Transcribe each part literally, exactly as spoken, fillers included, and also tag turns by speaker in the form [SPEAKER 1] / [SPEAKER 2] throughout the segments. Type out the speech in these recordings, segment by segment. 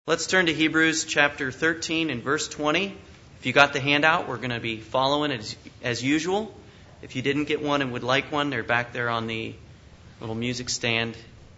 [SPEAKER 1] Let's turn to Hebrews chapter thirteen and verse twenty. If you got the handout, we're going to be following it as, as usual. If you didn't get one and would like one, they're back there on the little music stand.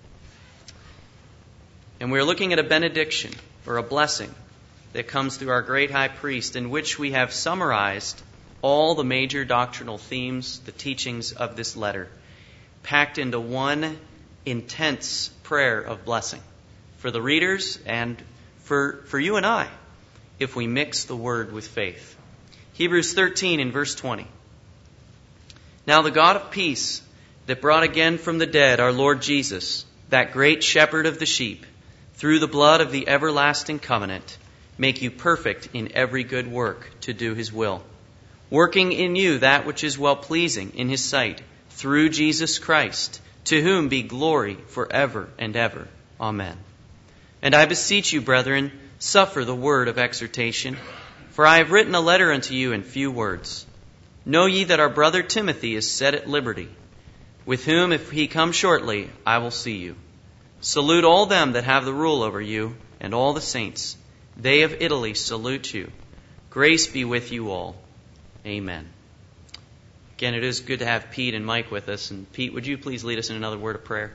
[SPEAKER 1] And we're looking at a benediction, or a blessing, that comes through our great high priest, in which we have summarized all the major doctrinal themes, the teachings of this letter, packed into one intense prayer of blessing for the readers and for, for you and I, if we mix the word with faith. Hebrews thirteen and verse twenty. Now the God of peace, that brought again from the dead our Lord Jesus, that great shepherd of the sheep, through the blood of the everlasting covenant, make you perfect in every good work to do His will, working in you that which is well-pleasing in His sight, through Jesus Christ, to whom be glory forever and ever. Amen. And I beseech you, brethren, suffer the word of exhortation, for I have written a letter unto you in few words. Know ye that our brother Timothy is set at liberty, with whom, if he come shortly, I will see you. Salute all them that have the rule over you, and all the saints. They of Italy salute you. Grace be with you all. Amen. Again, it is good to have Pete and Mike with us. And Pete, would you please lead us in another word of prayer?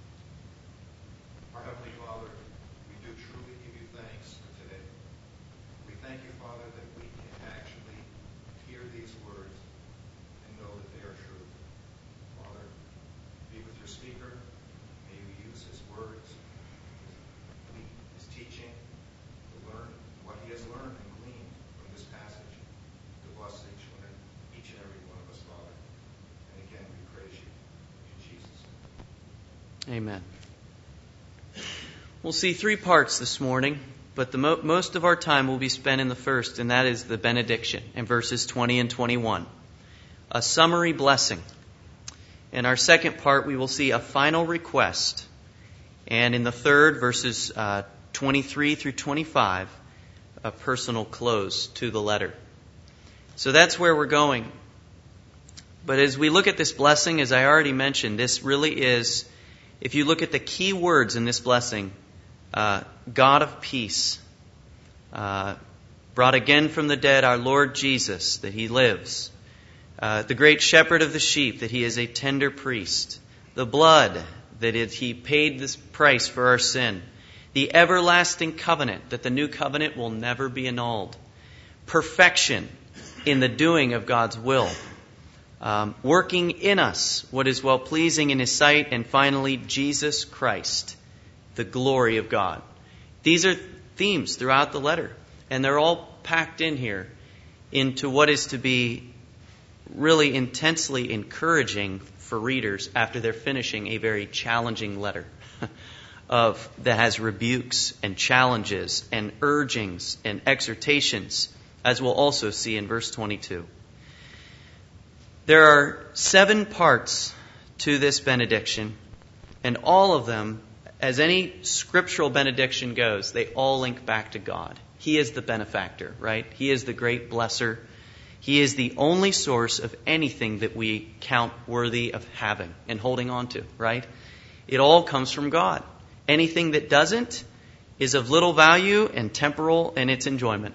[SPEAKER 2] Our Heavenly Father, we do truly give you thanks for today. We thank you, Father, that we can actually hear these words and know that they are true. Father, be with your speaker. May you use his words, his, his teaching, to learn what he has learned and gleaned from this passage, to bless each one, each and every one of us, Father. And again, we praise you in Jesus' name.
[SPEAKER 1] Amen. We'll see three parts this morning, but the mo- most of our time will be spent in the first, and that is the benediction in verses twenty and twenty-one. A summary blessing. In our second part, we will see a final request. And in the third, verses uh, twenty-three through twenty-five, a personal close to the letter. So that's where we're going. But as we look at this blessing, as I already mentioned, this really is, if you look at the key words in this blessing, uh, God of peace, uh, brought again from the dead our Lord Jesus, that He lives, uh, the great shepherd of the sheep, that He is a tender priest, the blood, that it, He paid this price for our sin, the everlasting covenant, that the new covenant will never be annulled, perfection in the doing of God's will, um, working in us what is well-pleasing in His sight, and finally, Jesus Christ, the glory of God. These are themes throughout the letter, and they're all packed in here into what is to be really intensely encouraging for readers after they're finishing a very challenging letter of that has rebukes and challenges and urgings and exhortations, as we'll also see in verse twenty-two. There are seven parts to this benediction, and all of them, as any scriptural benediction goes, they all link back to God. He is the benefactor, right? He is the great blesser. He is the only source of anything that we count worthy of having and holding on to, right? It all comes from God. Anything that doesn't is of little value and temporal in its enjoyment.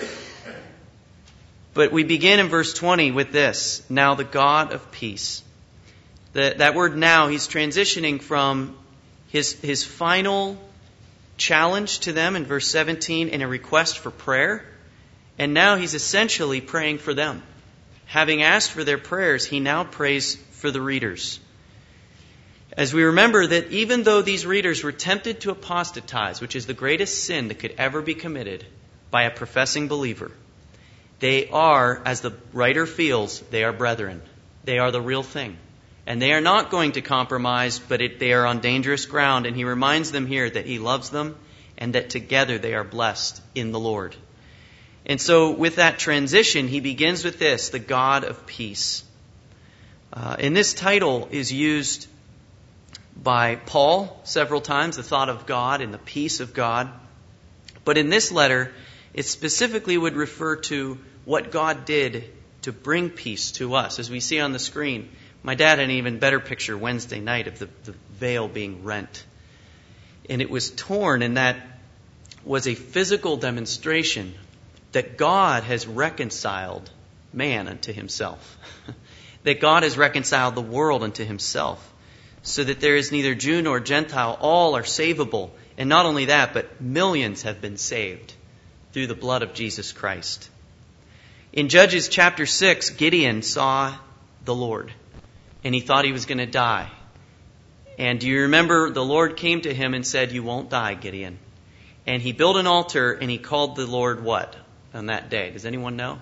[SPEAKER 1] But we begin in verse twenty with this: now the God of peace. The, that word now, he's transitioning from his, his final challenge to them in verse seventeen in a request for prayer. And now he's essentially praying for them. Having asked for their prayers, he now prays for the readers. As we remember that even though these readers were tempted to apostatize, which is the greatest sin that could ever be committed by a professing believer, they are, as the writer feels, they are brethren. They are the real thing. And they are not going to compromise, but it, they are on dangerous ground. And he reminds them here that he loves them and that together they are blessed in the Lord. And so with that transition, he begins with this: the God of peace. Uh, and this title is used by Paul several times, the thought of God and the peace of God. But in this letter, it specifically would refer to what God did to bring peace to us. As we see on the screen, my dad had an even better picture Wednesday night of the, the veil being rent. And it was torn, and that was a physical demonstration that God has reconciled man unto himself. That God has reconciled the world unto himself, so that there is neither Jew nor Gentile, all are savable. And not only that, but millions have been saved through the blood of Jesus Christ. In Judges chapter six, Gideon saw the Lord, and he thought he was going to die. And do you remember the Lord came to him and said, "You won't die, Gideon." And he built an altar, and he called the Lord what on that day? Does anyone know?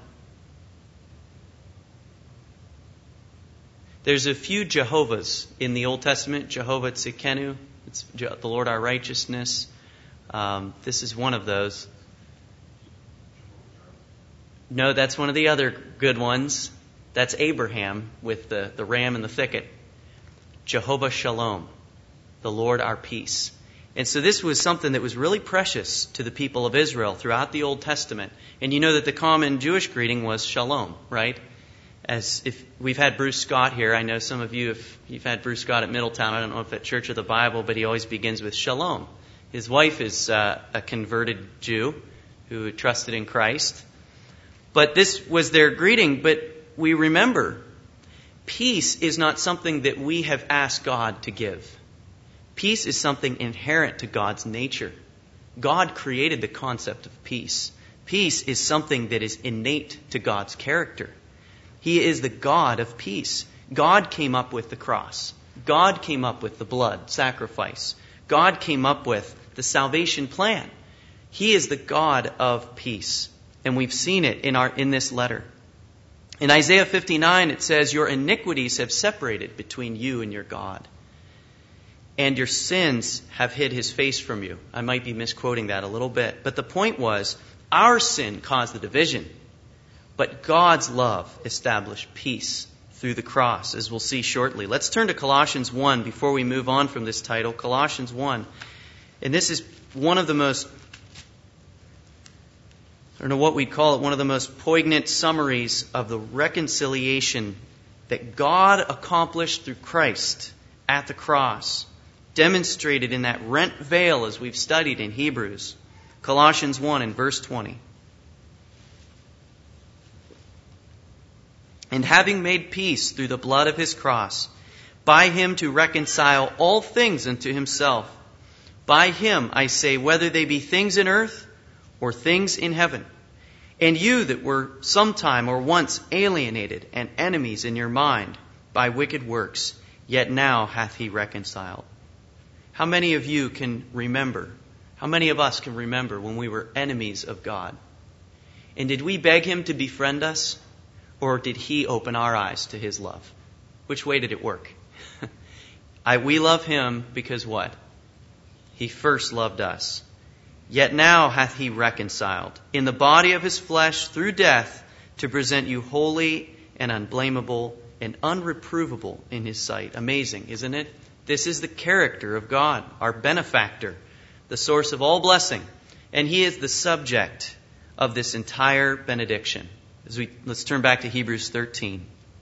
[SPEAKER 1] There's a few Jehovahs in the Old Testament. Jehovah Tzidkenu, it's the Lord our righteousness. Um, this is one of those. No, that's one of the other good ones. That's Abraham with the, the ram in the thicket. Jehovah Shalom, the Lord our peace. And so this was something that was really precious to the people of Israel throughout the Old Testament. And you know that the common Jewish greeting was Shalom, right? As if we've had Bruce Scott here, I know some of you, if you've had Bruce Scott at Middletown, I don't know if at Church of the Bible, but he always begins with Shalom. His wife is uh, a converted Jew who trusted in Christ. But this was their greeting. But we remember, peace is not something that we have asked God to give. Peace is something inherent to God's nature. God created the concept of peace. Peace is something that is innate to God's character. He is the God of peace. God came up with the cross. God came up with the blood sacrifice. God came up with the salvation plan. He is the God of peace. And we've seen it in our in this letter. In Isaiah fifty-nine, it says, "Your iniquities have separated between you and your God, and your sins have hid his face from you." I might be misquoting that a little bit. But the point was, our sin caused the division. But God's love established peace through the cross, as we'll see shortly. Let's turn to Colossians one before we move on from this title. Colossians one. And this is one of the most, I don't know what we'd call it, one of the most poignant summaries of the reconciliation that God accomplished through Christ at the cross, demonstrated in that rent veil as we've studied in Hebrews. Colossians one and verse twenty. "And having made peace through the blood of his cross, by him to reconcile all things unto himself. By him, I say, whether they be things in earth or things in heaven. And you that were sometime or once alienated and enemies in your mind by wicked works, yet now hath he reconciled." How many of you can remember? How many of us can remember when we were enemies of God? And did we beg him to befriend us? Or did he open our eyes to his love? Which way did it work? I, we love him because what? He first loved us. "Yet now hath he reconciled in the body of his flesh through death to present you holy and unblameable and unreprovable in his sight." Amazing, isn't it? This is the character of God, our benefactor, the source of all blessing. And he is the subject of this entire benediction. As we, let's turn back to Hebrews thirteen.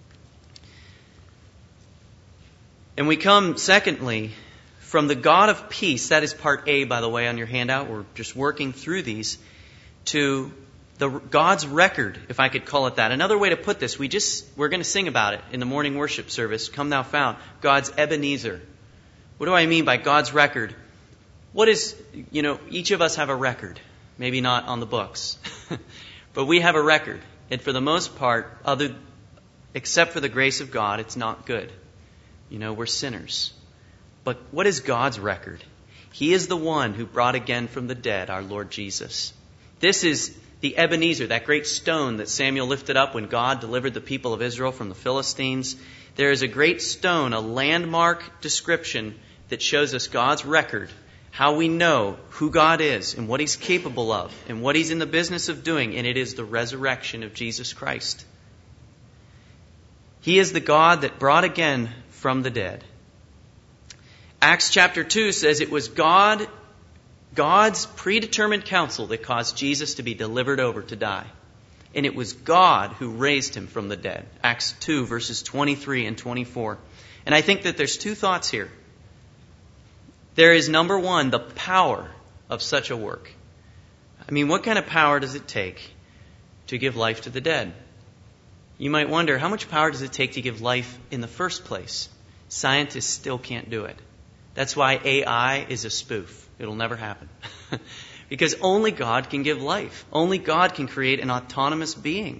[SPEAKER 1] And we come, secondly, from the God of peace. That is part A, by the way, on your handout. We're just working through these. To the God's record, if I could call it that. Another way to put this, we just, we're going to sing about it in the morning worship service. "Come Thou Fount." God's Ebenezer. What do I mean by God's record? What is, you know, each of us have a record. Maybe not on the books. But we have a record. And for the most part, other, except for the grace of God, it's not good. You know, we're sinners. But what is God's record? He is the one who brought again from the dead our Lord Jesus. This is the Ebenezer, that great stone that Samuel lifted up when God delivered the people of Israel from the Philistines. There is a great stone, a landmark description that shows us God's record, how we know who God is and what he's capable of and what he's in the business of doing, and it is the resurrection of Jesus Christ. He is the God that brought again from the dead. Acts chapter two says it was God, God's predetermined counsel that caused Jesus to be delivered over to die. And it was God who raised him from the dead. Acts two, verses twenty-three and twenty-four. And I think that there's two thoughts here. There is, number one, the power of such a work. I mean, what kind of power does it take to give life to the dead? You might wonder, how much power does it take to give life in the first place? Scientists still can't do it. That's why A I is a spoof. It'll never happen. Because only God can give life. Only God can create an autonomous being.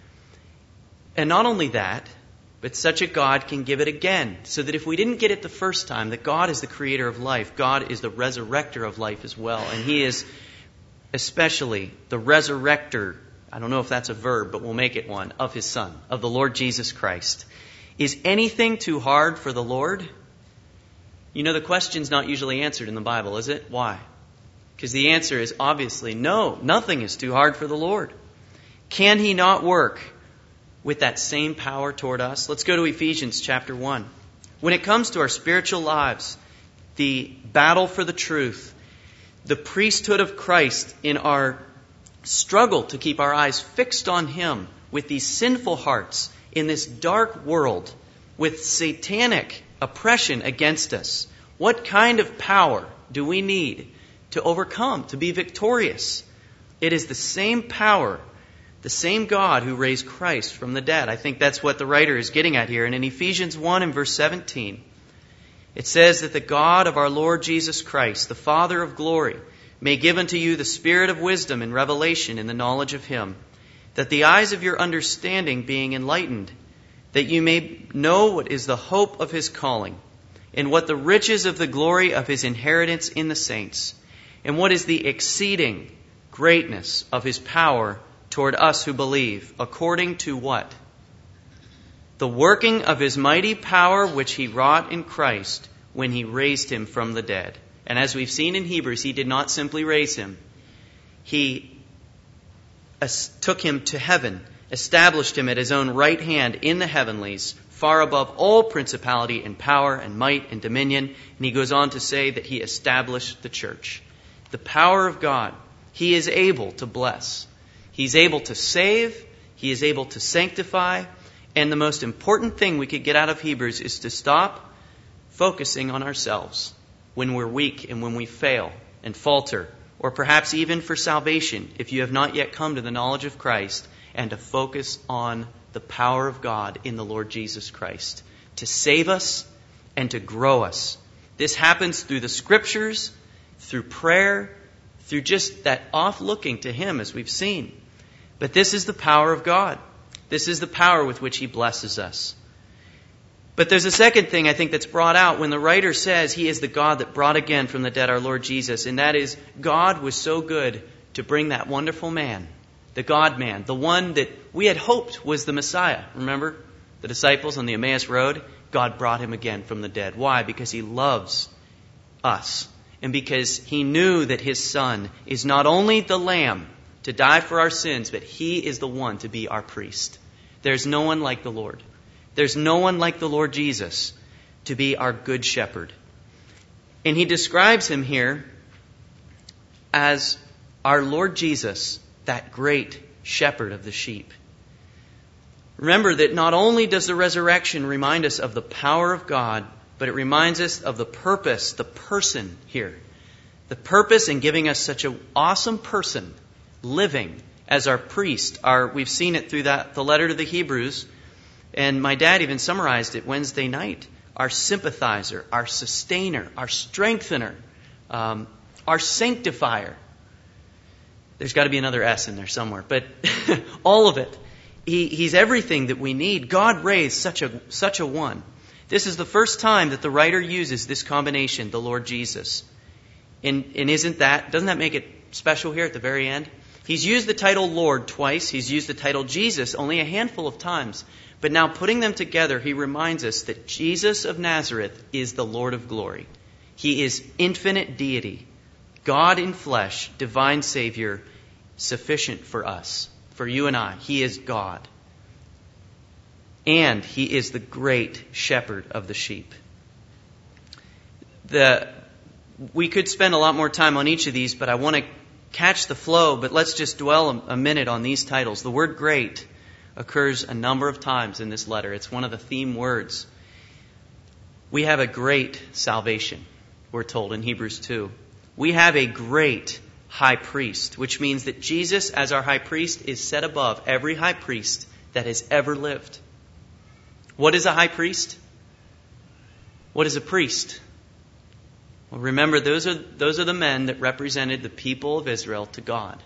[SPEAKER 1] And not only that, but such a God can give it again. So that if we didn't get it the first time, that God is the creator of life, God is the resurrector of life as well. And He is especially the resurrector, I don't know if that's a verb, but we'll make it one, of His Son, of the Lord Jesus Christ. Is anything too hard for the Lord? You know, the question's not usually answered in the Bible, is it? Why? Because the answer is obviously no, nothing is too hard for the Lord. Can He not work with that same power toward us? Let's go to Ephesians chapter one. When it comes to our spiritual lives, the battle for the truth, the priesthood of Christ in our struggle to keep our eyes fixed on Him with these sinful hearts in this dark world with satanic oppression against us, what kind of power do we need to overcome, to be victorious? It is the same power, the same God who raised Christ from the dead. I think that's what the writer is getting at here. And in Ephesians one and verse seventeen, it says that the God of our Lord Jesus Christ, the Father of glory, may give unto you the spirit of wisdom and revelation in the knowledge of Him, that the eyes of your understanding being enlightened, that you may know what is the hope of His calling, and what the riches of the glory of His inheritance in the saints, and what is the exceeding greatness of His power toward us who believe, according to what? The working of His mighty power which He wrought in Christ when He raised Him from the dead. And as we've seen in Hebrews, He did not simply raise Him. He took Him to heaven, established Him at His own right hand in the heavenlies, far above all principality and power and might and dominion. And He goes on to say that He established the church. The power of God. He is able to bless. He's able to save. He is able to sanctify. And the most important thing we could get out of Hebrews is to stop focusing on ourselves when we're weak and when we fail and falter, or perhaps even for salvation, if you have not yet come to the knowledge of Christ, and to focus on the power of God in the Lord Jesus Christ to save us and to grow us. This happens through the Scriptures, through prayer, through just that off-looking to Him, as we've seen. But this is the power of God. This is the power with which He blesses us. But there's a second thing I think that's brought out when the writer says He is the God that brought again from the dead our Lord Jesus. And that is, God was so good to bring that wonderful man, the God-man, the one that we had hoped was the Messiah. Remember the disciples on the Emmaus Road? God brought Him again from the dead. Why? Because He loves us. And because He knew that His Son is not only the Lamb to die for our sins, but He is the one to be our priest. There's no one like the Lord. There's no one like the Lord Jesus to be our good shepherd. And He describes Him here as our Lord Jesus, that great shepherd of the sheep. Remember that not only does the resurrection remind us of the power of God, but it reminds us of the purpose, the person here. The purpose in giving us such an awesome person living as our priest. Our, we've seen it through that the letter to the Hebrews. And my dad even summarized it Wednesday night. Our sympathizer, our sustainer, our strengthener, um, our sanctifier. There's got to be another S in there somewhere. But all of it. He, he's everything that we need. God raised such a, such a one. This is the first time that the writer uses this combination, the Lord Jesus. And, and isn't that, doesn't that make it special here at the very end? He's used the title Lord twice. He's used the title Jesus only a handful of times. But now putting them together, He reminds us that Jesus of Nazareth is the Lord of glory. He is infinite deity, God in flesh, divine Savior, sufficient for us, for you and I. He is God. And He is the great shepherd of the sheep. The, we could spend a lot more time on each of these, but I want to catch the flow. But let's just dwell a, a minute on these titles. The word great occurs a number of times in this letter. It's one of the theme words. We have a great salvation, we're told in Hebrews two. We have a great high priest, which means that Jesus, as our high priest, is set above every high priest that has ever lived. What is a high priest? What is a priest? Well, remember, those are, those are the men that represented the people of Israel to God.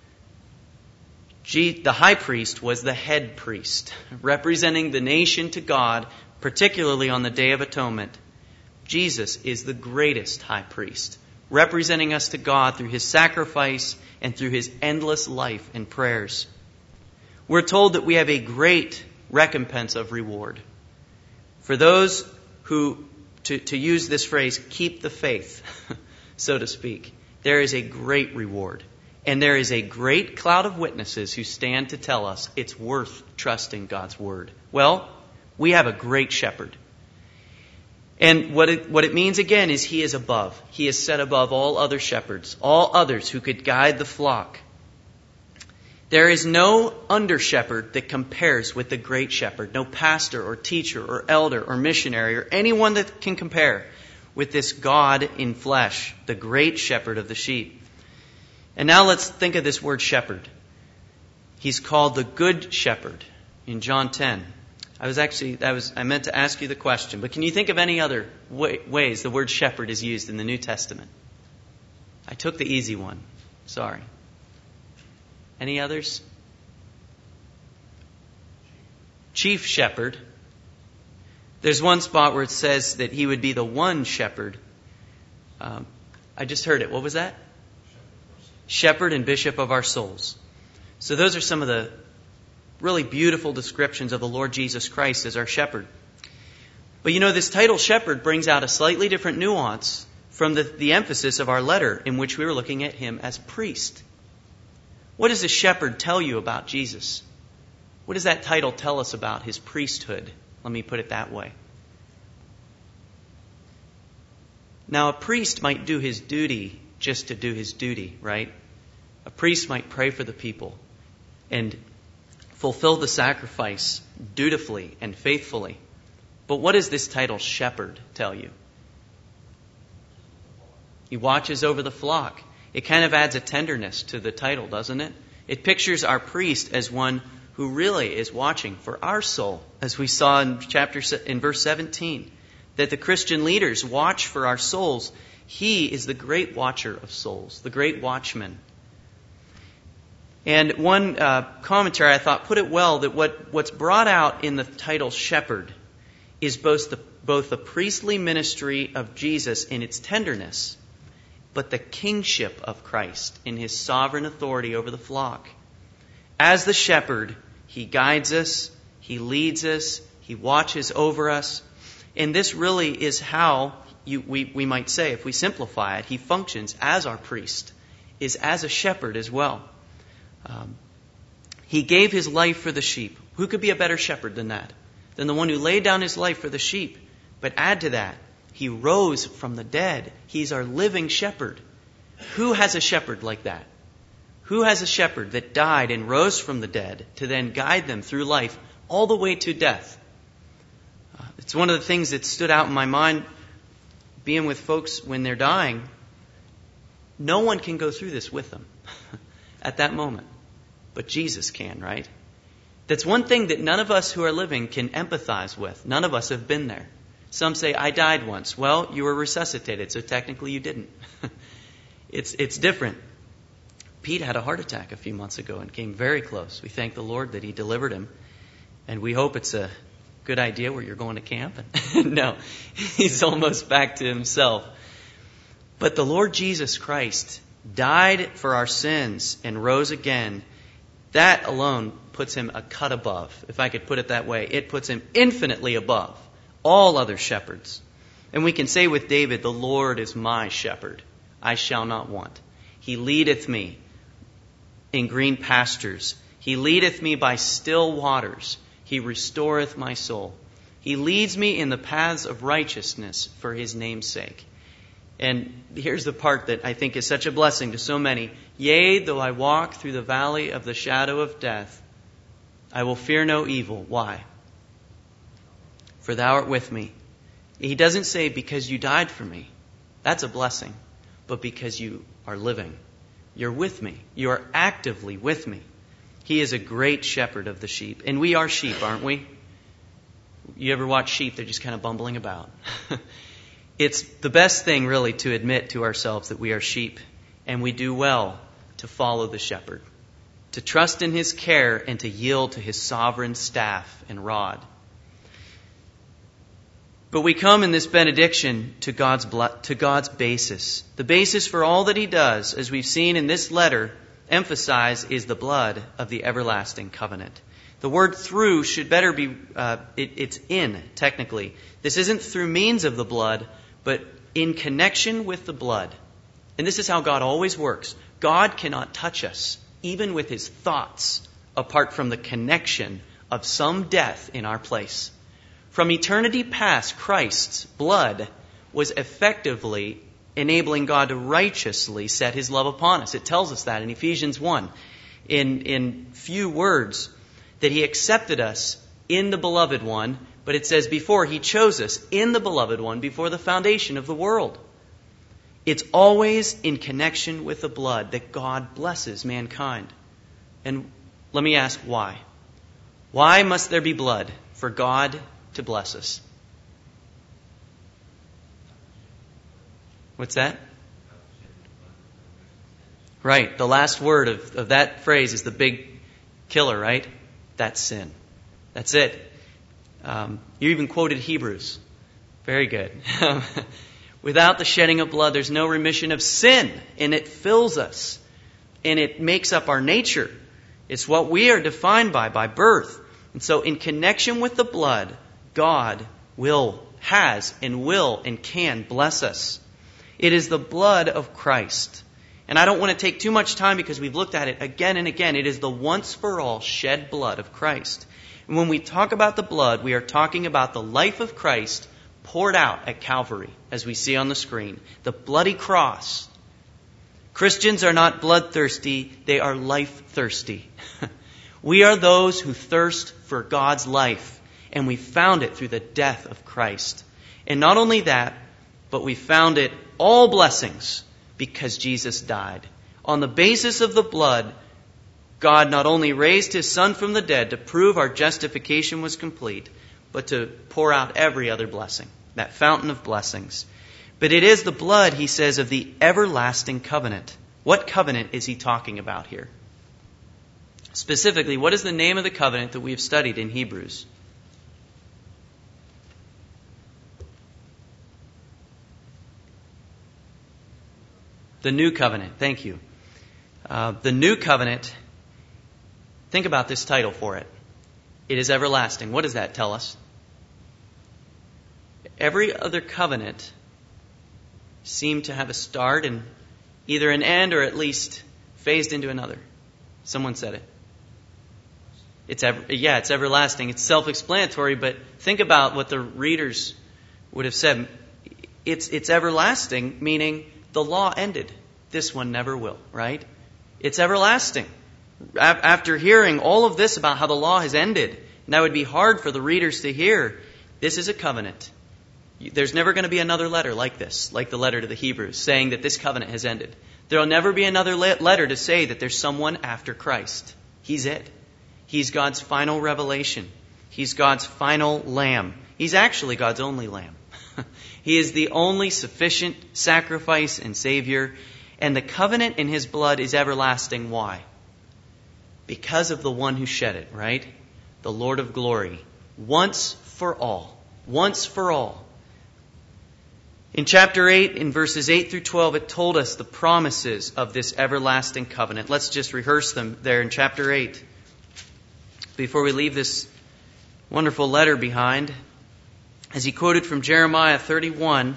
[SPEAKER 1] G, the high priest was the head priest, representing the nation to God, particularly on the Day of Atonement. Jesus is the greatest high priest, representing us to God through his sacrifice and through his endless life and prayers. We're told that we have a great recompense of reward. For those who, to, to use this phrase, keep the faith, so to speak, there is a great reward. And there is a great cloud of witnesses who stand to tell us it's worth trusting God's word. Well, we have a great shepherd. And what it, what it means again is he is above. He is set above all other shepherds, all others who could guide the flock. There is no under shepherd that compares with the great shepherd. No pastor or teacher or elder or missionary or anyone that can compare with this God in flesh, the great shepherd of the sheep. And now let's think of this word shepherd. He's called the good shepherd in John ten. I was actually, that was, I meant to ask you the question, but can you think of any other way, ways the word shepherd is used in the New Testament? I took the easy one. Sorry. Any others? Chief shepherd. There's one spot where it says that he would be the one shepherd. Um, I just heard it. What was that? Shepherd and bishop of our souls. So those are some of the really beautiful descriptions of the Lord Jesus Christ as our shepherd. But you know, this title shepherd brings out a slightly different nuance from the, the emphasis of our letter in which we were looking at him as priest. What does a shepherd tell you about Jesus? What does that title tell us about his priesthood? Let me put it that way. Now, a priest might do his duty just to do his duty, right? A priest might pray for the people and fulfill the sacrifice dutifully and faithfully. But what does this title shepherd tell you? He watches over the flock. It kind of adds a tenderness to the title, doesn't it? It pictures our priest as one who really is watching for our soul, as we saw in chapter in verse seventeen, that the Christian leaders watch for our souls. He is the great watcher of souls, the great watchman. And one uh, commentary, I thought, put it well, that what, what's brought out in the title shepherd is both the, both the priestly ministry of Jesus in its tenderness, but the kingship of Christ in his sovereign authority over the flock. As the shepherd, he guides us, he leads us, he watches over us. And this really is how You, we, we might say, if we simplify it, he functions as our priest, is as a shepherd as well. Um, he gave his life for the sheep. Who could be a better shepherd than that? Than the one who laid down his life for the sheep. But add to that, he rose from the dead. He's our living shepherd. Who has a shepherd like that? Who has a shepherd that died and rose from the dead to then guide them through life all the way to death? Uh, it's one of the things that stood out in my mind being with folks when they're dying. No one can go through this with them at that moment. But Jesus can, right? That's one thing that none of us who are living can empathize with. None of us have been there. Some say, I died once. Well, you were resuscitated, so technically you didn't. it's it's different. Pete had a heart attack a few months ago and came very close. We thank the Lord that he delivered him. And we hope it's a good idea where you're going to camp. No, he's almost back to himself. But the Lord Jesus Christ died for our sins and rose again. That alone puts him a cut above, if I could put it that way. It puts him infinitely above all other shepherds. And we can say with David, the Lord is my shepherd. I shall not want. He leadeth me in green pastures. He leadeth me by still waters. He restoreth my soul. He leads me in the paths of righteousness for his name's sake. And here's the part that I think is such a blessing to so many. Yea, though I walk through the valley of the shadow of death, I will fear no evil. Why? For thou art with me. He doesn't say because you died for me. That's a blessing. But because you are living. You're with me. You are actively with me. He is a great shepherd of the sheep. And we are sheep, aren't we? You ever watch sheep? They're just kind of bumbling about. It's the best thing, really, to admit to ourselves that we are sheep. And we do well to follow the shepherd, to trust in his care and to yield to his sovereign staff and rod. But we come in this benediction to God's to God's basis. The basis for all that he does, as we've seen in this letter, emphasize is the blood of the everlasting covenant. The word through should better be, uh, it, it's in, technically. This isn't through means of the blood, but in connection with the blood. And this is how God always works. God cannot touch us, even with his thoughts, apart from the connection of some death in our place. From eternity past, Christ's blood was effectively enabling God to righteously set his love upon us. It tells us that in Ephesians one, in, in few words, that he accepted us in the beloved one, but it says before he chose us in the beloved one before the foundation of the world. It's always in connection with the blood that God blesses mankind. And let me ask why. Why must there be blood for God to bless us? What's that? Right. The last word of, of that phrase is the big killer, right? That's sin. That's it. Um, you even quoted Hebrews. Very good. Without the shedding of blood, there's no remission of sin, and it fills us, and it makes up our nature. It's what we are defined by, by birth. And so in connection with the blood, God will, has, and will, and can bless us. It is the blood of Christ. And I don't want to take too much time because we've looked at it again and again. It is the once-for-all shed blood of Christ. And when we talk about the blood, we are talking about the life of Christ poured out at Calvary, as we see on the screen. The bloody cross. Christians are not bloodthirsty, they are life-thirsty. We are those who thirst for God's life, and we found it through the death of Christ. And not only that, but we found it all blessings because Jesus died. On the basis of the blood, God not only raised his Son from the dead to prove our justification was complete, but to pour out every other blessing, that fountain of blessings. But it is the blood, he says, of the everlasting covenant. What covenant is he talking about here? Specifically, what is the name of the covenant that we have studied in Hebrews? The new covenant. Thank you. Uh, the new covenant, think about this title for it. It is everlasting. What does that tell us? Every other covenant seemed to have a start and either an end or at least phased into another. Someone said it. It's ever, yeah, it's everlasting. It's self-explanatory, but think about what the readers would have said. It's it's everlasting, meaning the law ended. This one never will, right? It's everlasting. After hearing all of this about how the law has ended, and that would be hard for the readers to hear, this is a covenant. There's never going to be another letter like this, like the letter to the Hebrews, saying that this covenant has ended. There will never be another letter to say that there's someone after Christ. He's it. He's God's final revelation. He's God's final lamb. He's actually God's only lamb. He is the only sufficient sacrifice and Savior. And the covenant in his blood is everlasting. Why? Because of the one who shed it, right? The Lord of glory. Once for all. Once for all. In chapter eight, in verses eight through twelve, it told us the promises of this everlasting covenant. Let's just rehearse them there in chapter eight. Before we leave this wonderful letter behind, as he quoted from Jeremiah thirty-one,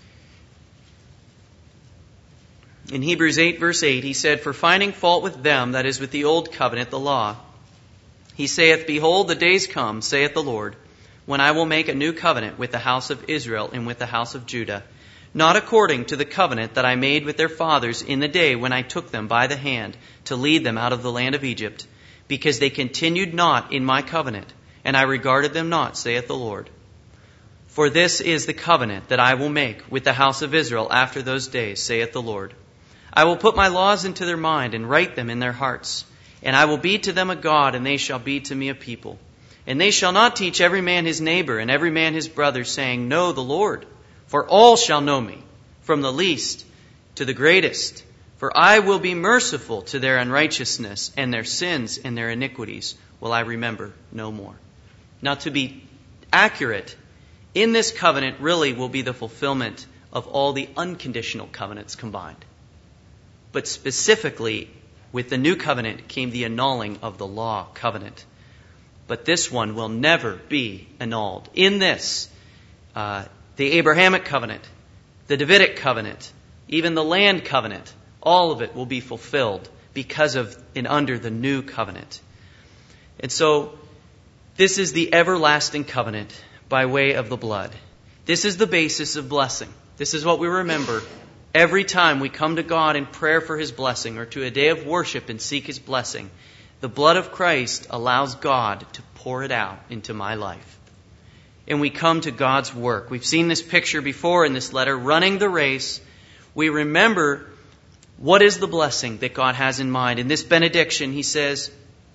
[SPEAKER 1] in Hebrews eight, verse eight, he said, "For finding fault with them, that is with the old covenant, the law, he saith, Behold, the days come, saith the Lord, when I will make a new covenant with the house of Israel and with the house of Judah, not according to the covenant that I made with their fathers in the day when I took them by the hand to lead them out of the land of Egypt, because they continued not in my covenant, and I regarded them not, saith the Lord. For this is the covenant that I will make with the house of Israel after those days, saith the Lord. I will put my laws into their mind and write them in their hearts. And I will be to them a God, and they shall be to me a people. And they shall not teach every man his neighbor and every man his brother, saying, Know the Lord. For all shall know me, from the least to the greatest. For I will be merciful to their unrighteousness, and their sins and their iniquities will I remember no more. Now, to be accurate, in this covenant really will be the fulfillment of all the unconditional covenants combined. But specifically, with the new covenant came the annulling of the law covenant. But this one will never be annulled. In this, uh, the Abrahamic covenant, the Davidic covenant, even the land covenant, all of it will be fulfilled because of and under the new covenant. And so, this is the everlasting covenant by way of the blood. This is the basis of blessing. This is what we remember every time we come to God in prayer for His blessing or to a day of worship and seek His blessing. The blood of Christ allows God to pour it out into my life. And we come to God's work. We've seen this picture before in this letter, running the race. We remember what is the blessing that God has in mind. In this benediction, he says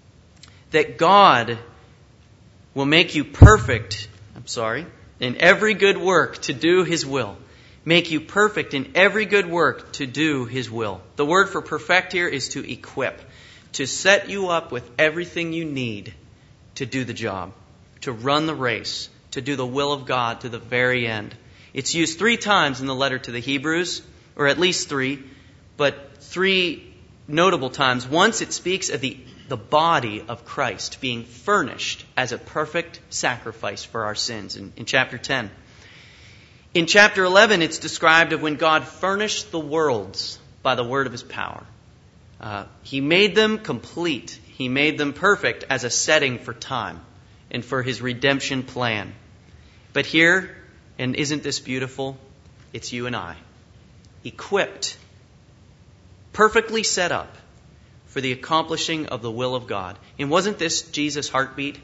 [SPEAKER 1] that God will make you perfect, I'm sorry, in every good work to do His will. Make you perfect in every good work to do His will. The word for perfect here is to equip, to set you up with everything you need to do the job, to run the race, to do the will of God to the very end. It's used three times in the letter to the Hebrews, or at least three, but three notable times. Once it speaks of the, the body of Christ being furnished as a perfect sacrifice for our sins in, in chapter ten. In chapter eleven, it's described of when God furnished the worlds by the word of His power. Uh, he made them complete. He made them perfect as a setting for time and for His redemption plan. But here, and isn't this beautiful? It's you and I, equipped, perfectly set up for the accomplishing of the will of God. And wasn't this Jesus' heartbeat?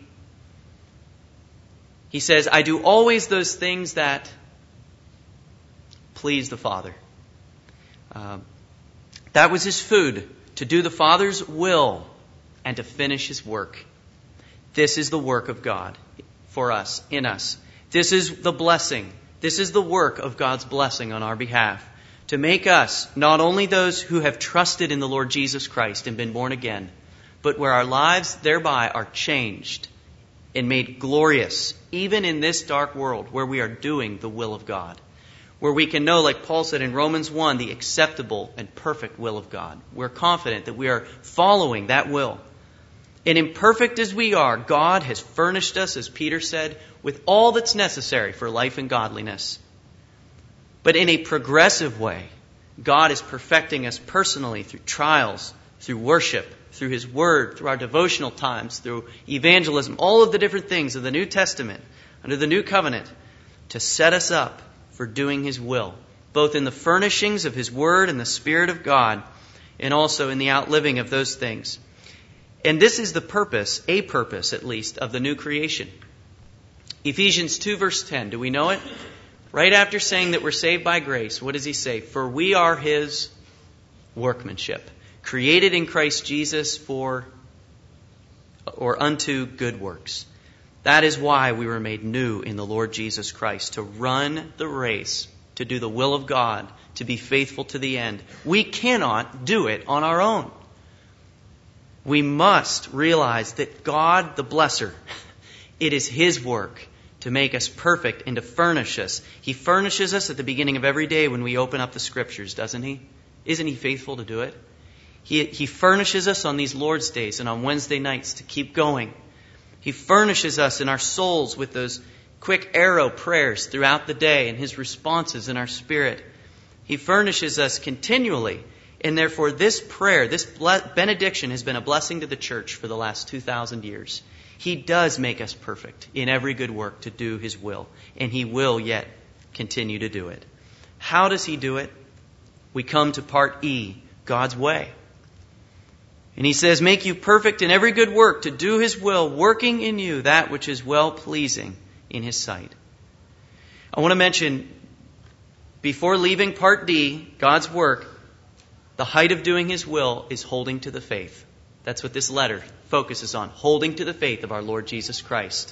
[SPEAKER 1] He says, I do always those things that please the Father. Uh, that was His food, to do the Father's will and to finish His work. This is the work of God for us, in us. This is the blessing. This is the work of God's blessing on our behalf, to make us not only those who have trusted in the Lord Jesus Christ and been born again, but where our lives thereby are changed and made glorious, even in this dark world where we are doing the will of God. Where we can know, like Paul said in Romans one, the acceptable and perfect will of God. We're confident that we are following that will. And imperfect as we are, God has furnished us, as Peter said, with all that's necessary for life and godliness. But in a progressive way, God is perfecting us personally through trials, through worship, through His Word, through our devotional times, through evangelism, all of the different things of the New Testament, under the New Covenant, to set us up for doing His will, both in the furnishings of His Word and the Spirit of God, and also in the outliving of those things. And this is the purpose, a purpose at least, of the new creation. Ephesians two verse ten, do we know it? Right after saying that we're saved by grace, what does he say? For we are His workmanship, created in Christ Jesus for or unto good works. That is why we were made new in the Lord Jesus Christ, to run the race, to do the will of God, to be faithful to the end. We cannot do it on our own. We must realize that God, the Blesser, it is His work to make us perfect and to furnish us. He furnishes us at the beginning of every day when we open up the Scriptures, doesn't He? Isn't He faithful to do it? He, he furnishes us on these Lord's days and on Wednesday nights to keep going. He furnishes us in our souls with those quick arrow prayers throughout the day and His responses in our spirit. He furnishes us continually. And therefore this prayer, this benediction has been a blessing to the church for the last two thousand years. He does make us perfect in every good work to do His will. And He will yet continue to do it. How does He do it? We come to part E, God's way. And He says, make you perfect in every good work to do His will, working in you that which is well-pleasing in His sight. I want to mention, before leaving part D, God's work, The height of doing His will is holding to the faith. That's what this letter focuses on, holding to the faith of our Lord Jesus Christ.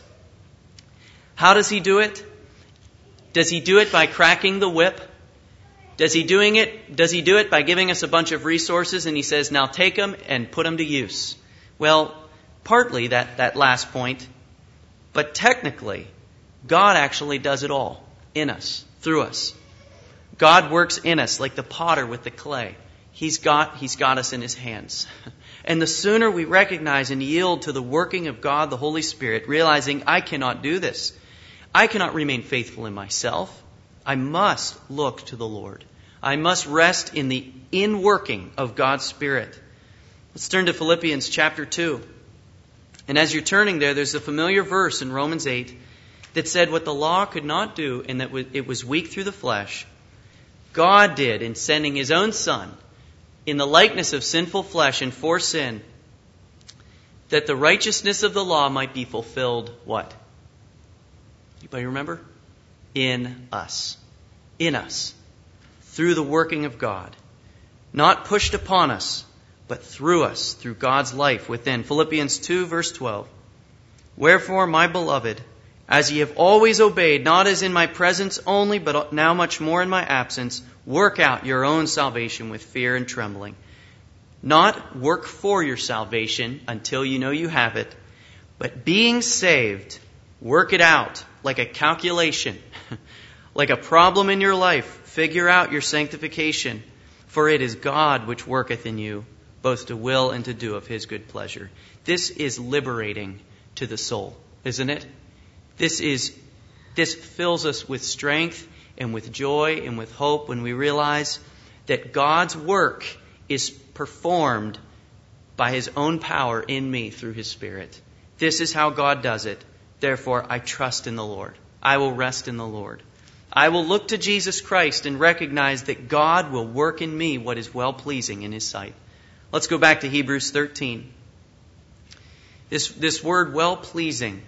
[SPEAKER 1] How does He do it? Does He do it by cracking the whip? Does He doing it? Does He do it by giving us a bunch of resources and He says, now take them and put them to use? Well, partly that, that last point, but technically, God actually does it all in us, through us. God works in us like the potter with the clay. He's got, he's got us in His hands. And the sooner we recognize and yield to the working of God, the Holy Spirit, realizing I cannot do this. I cannot remain faithful in myself. I must look to the Lord. I must rest in the inworking of God's Spirit. Let's turn to Philippians chapter two. And as you're turning there, there's a familiar verse in Romans eight that said what the law could not do, and that it was weak through the flesh, God did in sending His own Son in the likeness of sinful flesh and for sin, that the righteousness of the law might be fulfilled, what? Anybody remember? In us. In us. Through the working of God. Not pushed upon us, but through us, through God's life within. Philippians two, verse twelve. Wherefore, my beloved, as ye have always obeyed, not as in my presence only, but now much more in my absence, work out your own salvation with fear and trembling. Not work for your salvation until you know you have it, but being saved, work it out like a calculation, like a problem in your life. Figure out your sanctification, for it is God which worketh in you, both to will and to do of His good pleasure. This is liberating to the soul, isn't it? This is, this fills us with strength and with joy and with hope when we realize that God's work is performed by His own power in me through His Spirit. This is how God does it. Therefore, I trust in the Lord. I will rest in the Lord. I will look to Jesus Christ and recognize that God will work in me what is well-pleasing in His sight. Let's go back to Hebrews thirteen. This, this word well-pleasing,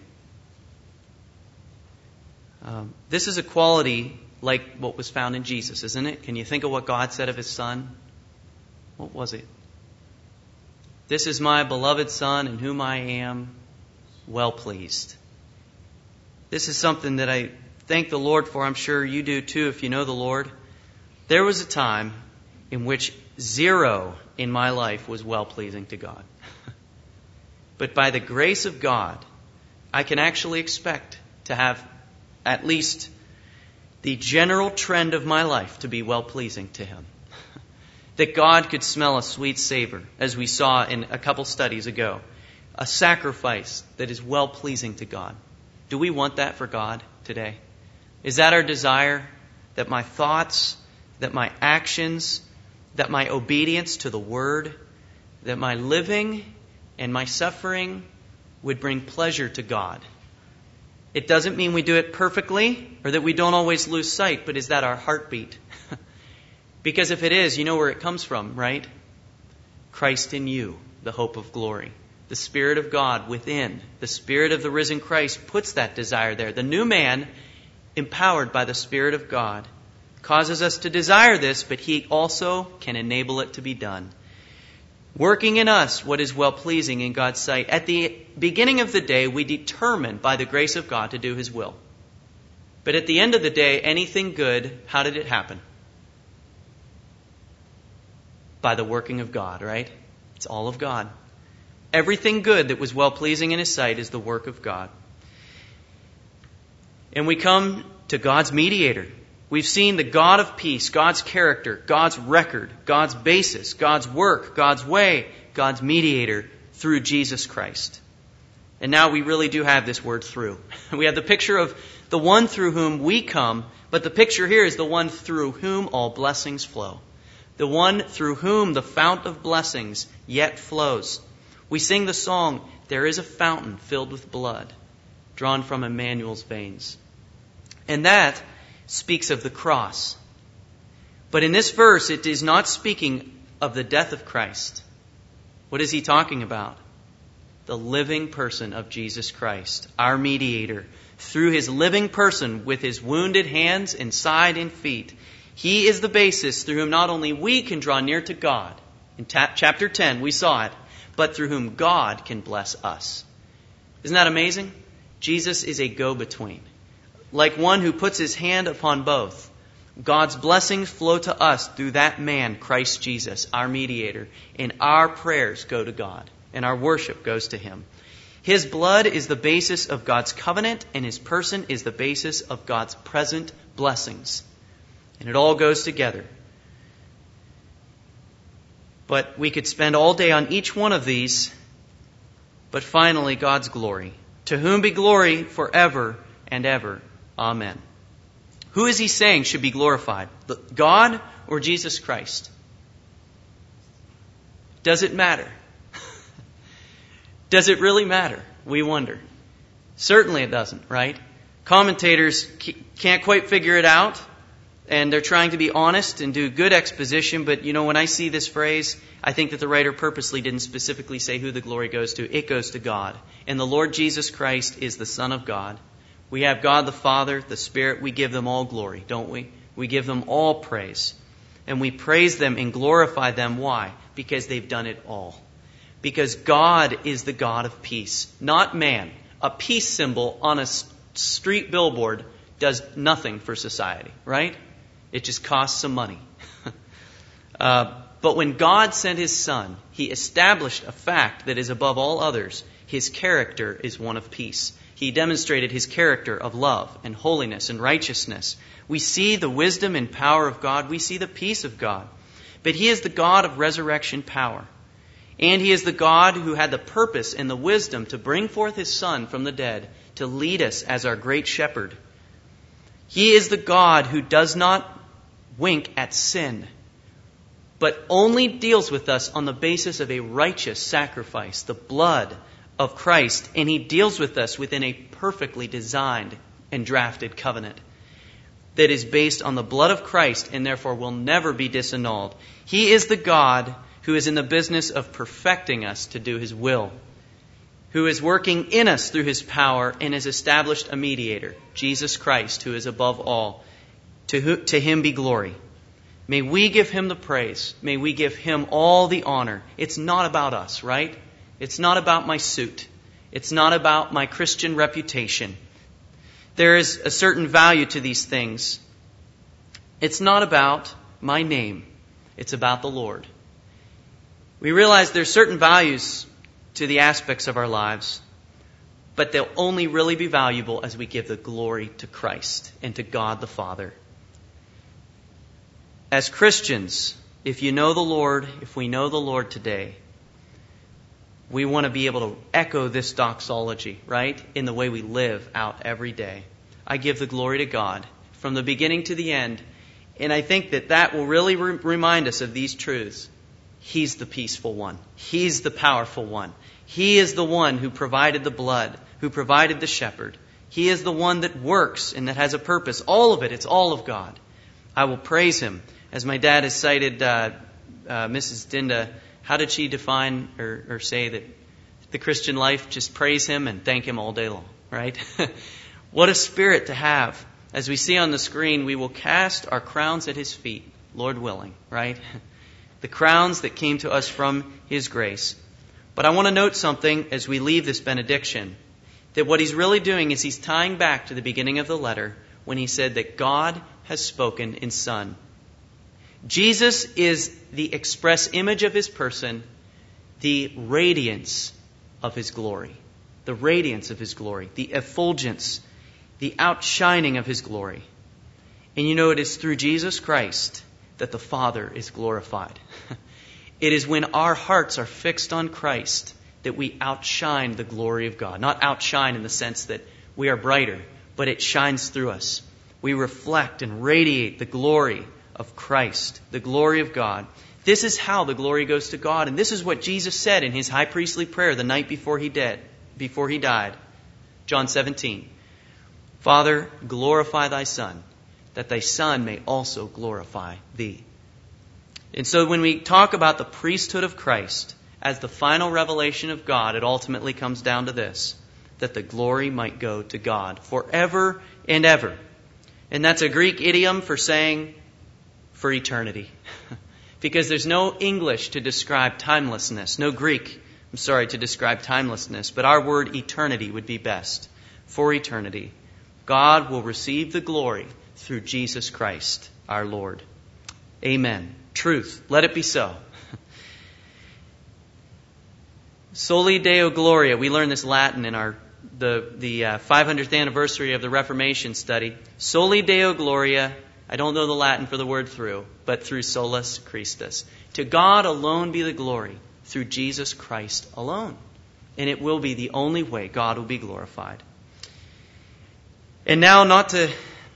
[SPEAKER 1] um, this is a quality like what was found in Jesus, isn't it? Can you think of what God said of His Son? What was it? This is my beloved Son in whom I am well pleased. This is something that I thank the Lord for. I'm sure you do too if you know the Lord. There was a time in which zero in my life was well pleasing to God. But by the grace of God, I can actually expect to have at least the general trend of my life to be well-pleasing to Him. That God could smell a sweet savor, as we saw in a couple studies ago. A sacrifice that is well-pleasing to God. Do we want that for God today? Is that our desire? That my thoughts, that my actions, that my obedience to the Word, that my living and my suffering would bring pleasure to God? It doesn't mean we do it perfectly or that we don't always lose sight, but is that our heartbeat? Because if it is, you know where it comes from, right? Christ in you, the hope of glory. The Spirit of God within, the Spirit of the risen Christ puts that desire there. The new man, empowered by the Spirit of God, causes us to desire this, but He also can enable it to be done. Working in us what is well-pleasing in God's sight. At the beginning of the day, we determine by the grace of God to do His will. But at the end of the day, anything good, how did it happen? By the working of God, right? It's all of God. Everything good that was well-pleasing in His sight is the work of God. And we come to God's mediator. We've seen the God of peace, God's character, God's record, God's basis, God's work, God's way, God's mediator through Jesus Christ. And now we really do have this word through. We have the picture of the one through whom we come, but the picture here is the one through whom all blessings flow. The one through whom the fount of blessings yet flows. We sing the song, "There is a fountain filled with blood, drawn from Emmanuel's veins." And that speaks of the cross. But in this verse, it is not speaking of the death of Christ. What is he talking about? The living person of Jesus Christ, our mediator. Through His living person with His wounded hands and side and feet, He is the basis through whom not only we can draw near to God, in ta- chapter ten we saw it, but through whom God can bless us. Isn't that amazing? Jesus is a go-between. Like one who puts his hand upon both. God's blessings flow to us through that man, Christ Jesus, our mediator, and our prayers go to God, and our worship goes to Him. His blood is the basis of God's covenant, and His person is the basis of God's present blessings. And it all goes together. But we could spend all day on each one of these. But finally, God's glory. To whom be glory forever and ever. Amen. Who is He saying should be glorified? God or Jesus Christ? Does it matter? Does it really matter? We wonder. Certainly it doesn't, right? Commentators can't quite figure it out, and they're trying to be honest and do good exposition, but you know, when I see this phrase, I think that the writer purposely didn't specifically say who the glory goes to. It goes to God. And the Lord Jesus Christ is the Son of God. We have God the Father, the Spirit. We give them all glory, don't we? We give them all praise. And we praise them and glorify them. Why? Because they've done it all. Because God is the God of peace, not man. A peace symbol on a street billboard does nothing for society, right? It just costs some money. uh, but when God sent His Son, He established a fact that is above all others. His character is one of peace. He demonstrated His character of love and holiness and righteousness. We see the wisdom and power of God. We see the peace of God. But He is the God of resurrection power. And He is the God who had the purpose and the wisdom to bring forth His Son from the dead to lead us as our great shepherd. He is the God who does not wink at sin, but only deals with us on the basis of a righteous sacrifice, the blood of Christ, and He deals with us within a perfectly designed and drafted covenant that is based on the blood of Christ and therefore will never be disannulled. He is the God who is in the business of perfecting us to do His will, who is working in us through His power and has established a mediator, Jesus Christ, who is above all. To, who, to Him be glory. May we give Him the praise. May we give Him all the honor. It's not about us, right? It's not about my suit. It's not about my Christian reputation. There is a certain value to these things. It's not about my name. It's about the Lord. We realize there's certain values to the aspects of our lives, but they'll only really be valuable as we give the glory to Christ and to God the Father. As Christians, if you know the Lord, if we know the Lord today, we want to be able to echo this doxology, right? In the way we live out every day. I give the glory to God from the beginning to the end. And I think that that will really re- remind us of these truths. He's the peaceful one. He's the powerful one. He is the one who provided the blood, who provided the shepherd. He is the one that works and that has a purpose. All of it, it's all of God. I will praise Him. As my dad has cited uh, uh, Missus Dinda, how did she define or, or say that the Christian life? Just praise Him and thank Him all day long, right? What a spirit to have. As we see on the screen, we will cast our crowns at His feet, Lord willing, right? The crowns that came to us from His grace. But I want to note something as we leave this benediction, that what he's really doing is he's tying back to the beginning of the letter when he said that God has spoken in Son. Jesus is the express image of His person, the radiance of His glory. The radiance of His glory, the effulgence, the outshining of His glory. And you know, it is through Jesus Christ that the Father is glorified. It is when our hearts are fixed on Christ that we outshine the glory of God. Not outshine in the sense that we are brighter, but it shines through us. We reflect and radiate the glory of Christ, the glory of God. This is how the glory goes to God. And this is what Jesus said in His high priestly prayer the night before He died. Before He died. John seventeen. Father, glorify Thy Son, that Thy Son may also glorify Thee. And so when we talk about the priesthood of Christ as the final revelation of God, it ultimately comes down to this, that the glory might go to God forever and ever. And that's a Greek idiom for saying for eternity. Because there's no English to describe timelessness, no Greek, I'm sorry, to describe timelessness, but our word eternity would be best. For eternity. God will receive the glory through Jesus Christ, our Lord. Amen. Truth. Let it be so. Soli Deo Gloria. We learned this Latin in our the the uh, five hundredth anniversary of the Reformation study. Soli Deo Gloria. I don't know the Latin for the word through, but through solus Christus. To God alone be the glory, through Jesus Christ alone. And it will be the only way God will be glorified. And now, not to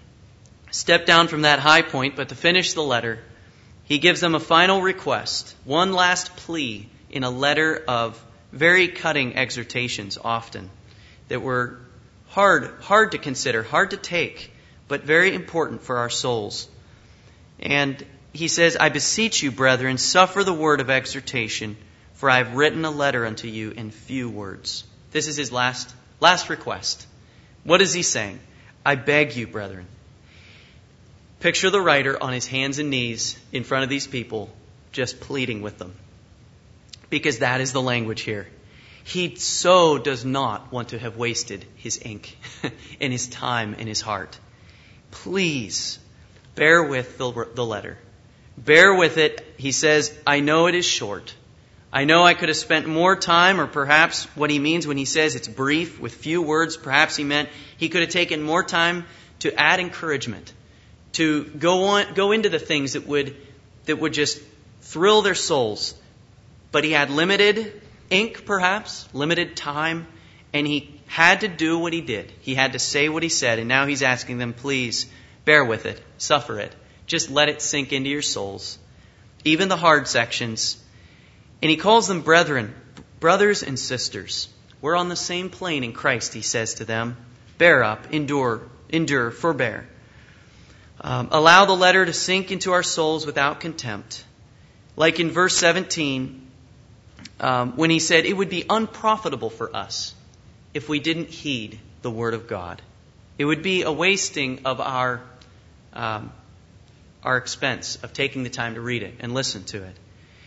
[SPEAKER 1] step down from that high point, but to finish the letter, he gives them a final request, one last plea in a letter of very cutting exhortations often that were hard, hard to consider, hard to take, but very important for our souls. And he says, I beseech you, brethren, suffer the word of exhortation, for I have written a letter unto you in few words. This is his last, last request. What is he saying? I beg you, brethren. Picture the writer on his hands and knees in front of these people, just pleading with them. Because that is the language here. He so does not want to have wasted his ink and his time and his heart. Please bear with the, the letter. Bear with it. He says, I know it is short. I know I could have spent more time, or perhaps what he means when he says it's brief with few words, perhaps he meant he could have taken more time to add encouragement, to go on, go into the things that would, that would just thrill their souls. But he had limited ink, perhaps, limited time, and he had to do what he did. He had to say what he said, and now he's asking them, please, bear with it, suffer it. Just let it sink into your souls. Even the hard sections. And he calls them brethren, brothers and sisters. We're on the same plane in Christ, he says to them. Bear up, endure, endure, forbear. Um, allow the letter to sink into our souls without contempt. Like in verse seventeen, um, when he said, it would be unprofitable for us if we didn't heed the word of God. It would be a wasting of our um, our expense of taking the time to read it and listen to it.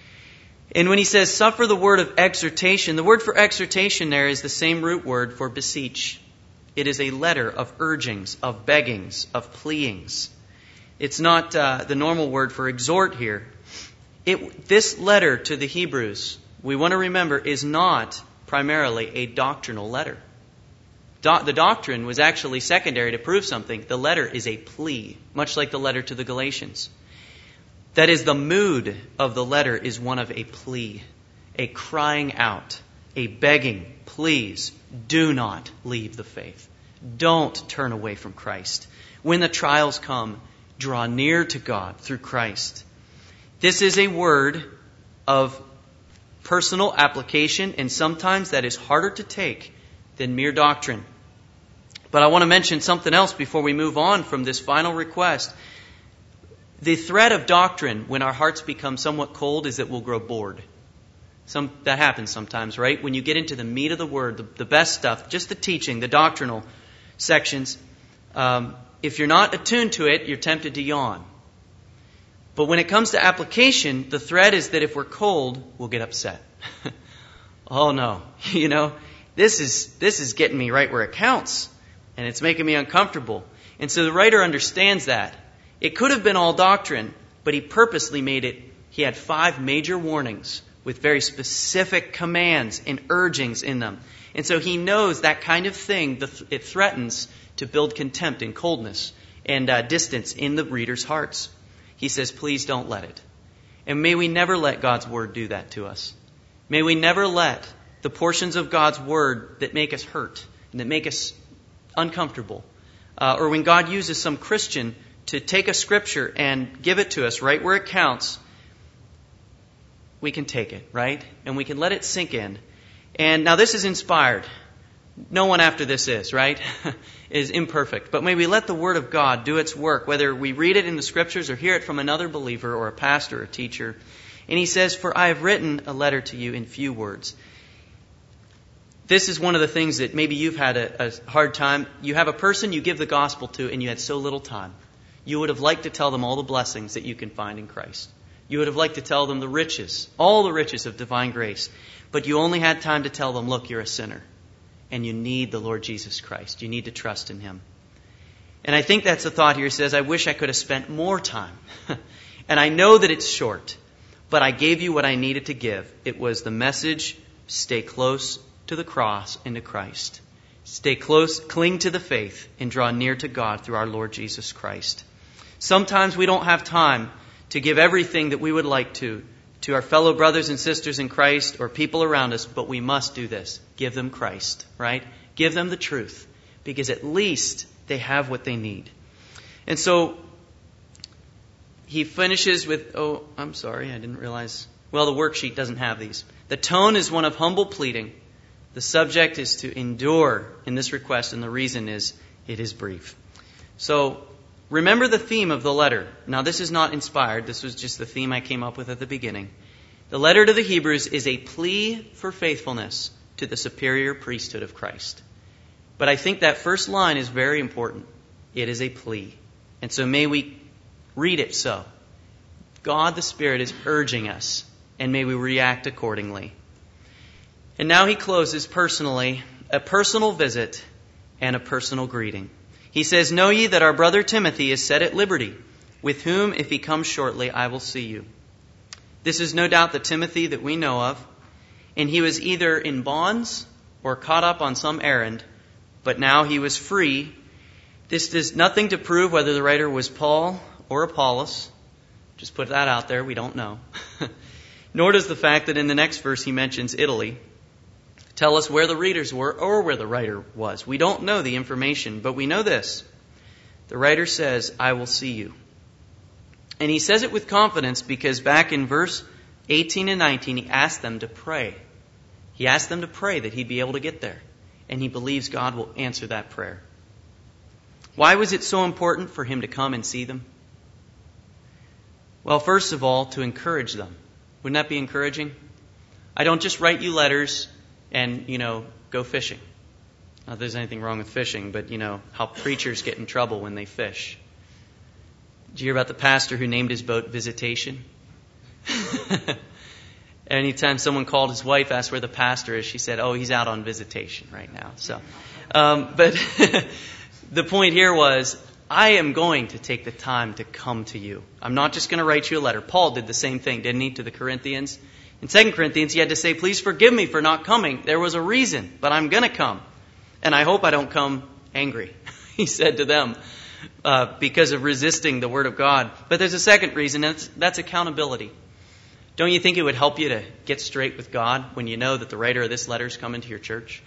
[SPEAKER 1] And when he says, suffer the word of exhortation, the word for exhortation there is the same root word for beseech. It is a letter of urgings, of beggings, of pleadings. It's not uh, the normal word for exhort here. It, this letter to the Hebrews, we want to remember, is not primarily a doctrinal letter. Do- the doctrine was actually secondary to prove something. The letter is a plea, much like the letter to the Galatians. That is, the mood of the letter is one of a plea, a crying out, a begging, please do not leave the faith. Don't turn away from Christ. When the trials come, draw near to God through Christ. This is a word of personal application, and sometimes that is harder to take than mere doctrine. But I want to mention something else before we move on from this final request. The threat of doctrine, when our hearts become somewhat cold, is that we'll grow bored. Some, that happens sometimes, right? When you get into the meat of the word, the, the best stuff, just the teaching, the doctrinal sections, um, if you're not attuned to it, you're tempted to yawn. But when it comes to application, the threat is that if we're cold, we'll get upset. Oh no, you know, this is this is getting me right where it counts, and it's making me uncomfortable. And so the writer understands that. It could have been all doctrine, but he purposely made it, he had five major warnings with very specific commands and urgings in them. And so he knows that kind of thing, it threatens to build contempt and coldness and uh, distance in the reader's hearts. He says, please don't let it. And may we never let God's word do that to us. May we never let the portions of God's word that make us hurt and that make us uncomfortable, uh, or when God uses some Christian to take a scripture and give it to us right where it counts, we can take it, right? And we can let it sink in. And now this is inspired. No one after this is, right? is imperfect. But may we let the Word of God do its work, whether we read it in the Scriptures or hear it from another believer or a pastor or a teacher. And he says, for I have written a letter to you in few words. This is one of the things that maybe you've had a, a hard time. You have a person you give the gospel to and you had so little time. you would have liked to tell them all the blessings that you can find in Christ. You would have liked to tell them the riches, all the riches of divine grace. But you only had time to tell them, look, you're a sinner. And you need the Lord Jesus Christ. You need to trust in Him. And I think that's the thought here. He says, I wish I could have spent more time. And I know that it's short. But I gave you what I needed to give. It was the message, stay close to the cross and to Christ. Stay close, cling to the faith, and draw near to God through our Lord Jesus Christ. Sometimes we don't have time to give everything that we would like to, to our fellow brothers and sisters in Christ or people around us, but we must do this. Give them Christ, right? Give them the truth, because at least they have what they need. And so he finishes with, oh, I'm sorry, I didn't realize. Well, the worksheet doesn't have these. The tone is one of humble pleading. The subject is to endure in this request, and the reason is it is brief. So remember the theme of the letter. Now, this is not inspired. This was just the theme I came up with at the beginning. The letter to the Hebrews is a plea for faithfulness to the superior priesthood of Christ. But I think that first line is very important. It is a plea. And so may we read it so. God the Spirit is urging us, and may we react accordingly. And now he closes personally, a personal visit and a personal greeting. He says, know ye that our brother Timothy is set at liberty, with whom, if he comes shortly, I will see you. This is no doubt the Timothy that we know of, and he was either in bonds or caught up on some errand, but now he was free. This does nothing to prove whether the writer was Paul or Apollos. Just put that out there, we don't know. Nor does the fact that in the next verse he mentions Italy tell us where the readers were or where the writer was. We don't know the information, but we know this. The writer says, I will see you. And he says it with confidence because back in verse eighteen and nineteen, he asked them to pray. He asked them to pray that he'd be able to get there. And he believes God will answer that prayer. Why was it so important for him to come and see them? Well, first of all, to encourage them. Wouldn't that be encouraging? I don't just write you letters and, you know, go fishing. Not that there's anything wrong with fishing, but, you know, how preachers get in trouble when they fish. Did you hear about the pastor who named his boat Visitation? Anytime someone called his wife, asked where the pastor is, she said, oh, he's out on visitation right now. So, um, but the point here was, I am going to take the time to come to you. I'm not just going to write you a letter. Paul did the same thing, didn't he, to the Corinthians? In Second Corinthians, he had to say, please forgive me for not coming. There was a reason, but I'm going to come. And I hope I don't come angry, he said to them, uh, because of resisting the Word of God. But there's a second reason, and that's, that's accountability. Don't you think it would help you to get straight with God when you know that the writer of this letter is coming to your church?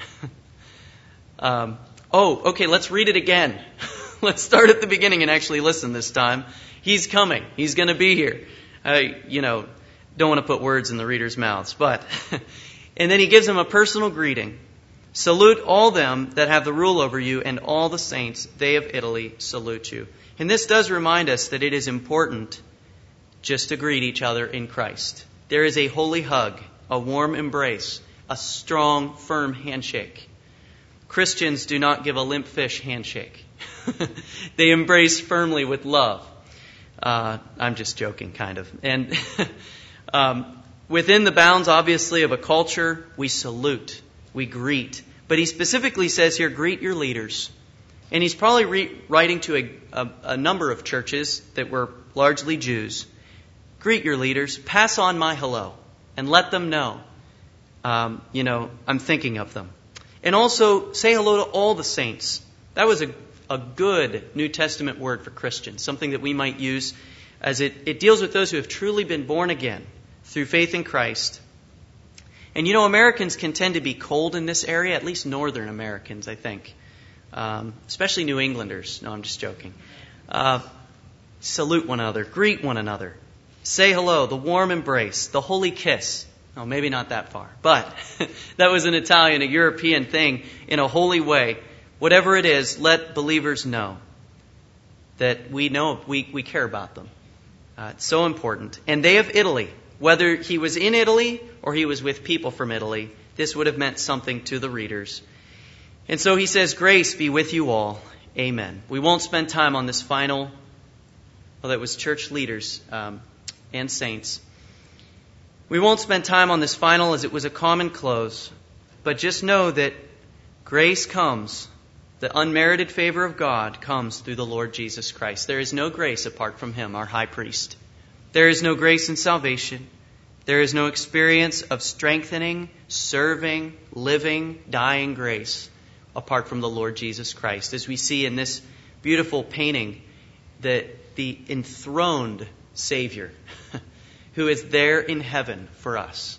[SPEAKER 1] um, oh, okay, let's read it again. Let's start at the beginning and actually listen this time. He's coming. He's going to be here. I, you know, don't want to put words in the reader's mouths, but... And then he gives them a personal greeting. Salute all them that have the rule over you, and all the saints, they of Italy, salute you. And this does remind us that it is important just to greet each other in Christ. There is a holy hug, a warm embrace, a strong, firm handshake. Christians do not give a limp fish handshake. They embrace firmly with love. Uh, I'm just joking, kind of. And um, within the bounds, obviously, of a culture, we salute, we greet. But he specifically says here, greet your leaders. And he's probably re- writing to a, a, a number of churches that were largely Jews. Greet your leaders, pass on my hello, and let them know, um, you know, I'm thinking of them. And also, say hello to all the saints. That was a, a good New Testament word for Christians, something that we might use as it, it deals with those who have truly been born again through faith in Christ. And you know, Americans can tend to be cold in this area, at least Northern Americans, I think. Um, especially New Englanders. No, I'm just joking. Uh, salute one another, greet one another. Say hello, the warm embrace, the holy kiss. Oh, maybe not that far. But that was an Italian, a European thing in a holy way. Whatever it is, let believers know that we know, we, we care about them. Uh, it's so important. And they of Italy, whether he was in Italy or he was with people from Italy, this would have meant something to the readers. And so he says, grace be with you all. Amen. We won't spend time on this final well, that was church leaders um, and saints. We won't spend time on this final as it was a common close, but just know that grace comes, the unmerited favor of God comes through the Lord Jesus Christ. There is no grace apart from Him, our high priest. There is no grace in salvation. There is no experience of strengthening, serving, living, dying grace apart from the Lord Jesus Christ. As we see in this beautiful painting, that the enthroned Savior who is there in heaven for us.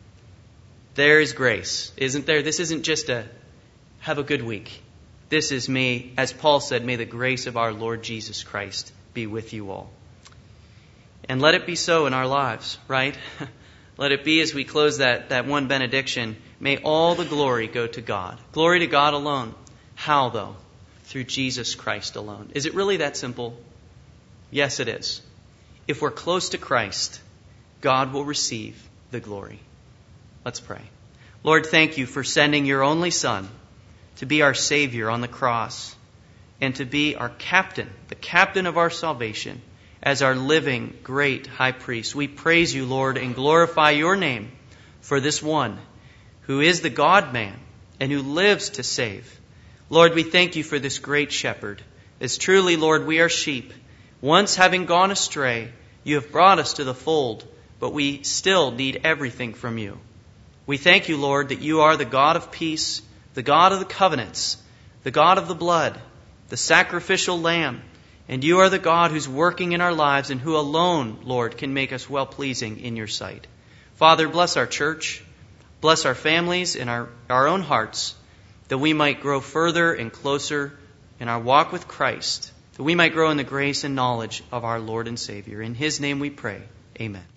[SPEAKER 1] There is grace, isn't there? This isn't just a have a good week. This is me, as Paul said, may the grace of our Lord Jesus Christ be with you all. And let it be so in our lives, right? Let it be as we close that, that one benediction. May all the glory go to God. Glory to God alone. How, though? Through Jesus Christ alone. Is it really that simple? Yes, it is. If we're close to Christ, God will receive the glory. Let's pray. Lord, thank you for sending your only Son to be our Savior on the cross and to be our captain, the captain of our salvation, as our living great high priest. We praise you, Lord, and glorify your name for this one who is the God-man and who lives to save. Lord, we thank you for this great shepherd. As truly, Lord, we are sheep. Once having gone astray, you have brought us to the fold, but we still need everything from you. We thank you, Lord, that you are the God of peace, the God of the covenants, the God of the blood, the sacrificial lamb, and you are the God who's working in our lives and who alone, Lord, can make us well-pleasing in your sight. Father, bless our church, bless our families and our, our own hearts, that we might grow further and closer in our walk with Christ, that we might grow in the grace and knowledge of our Lord and Savior. In His name we pray. Amen.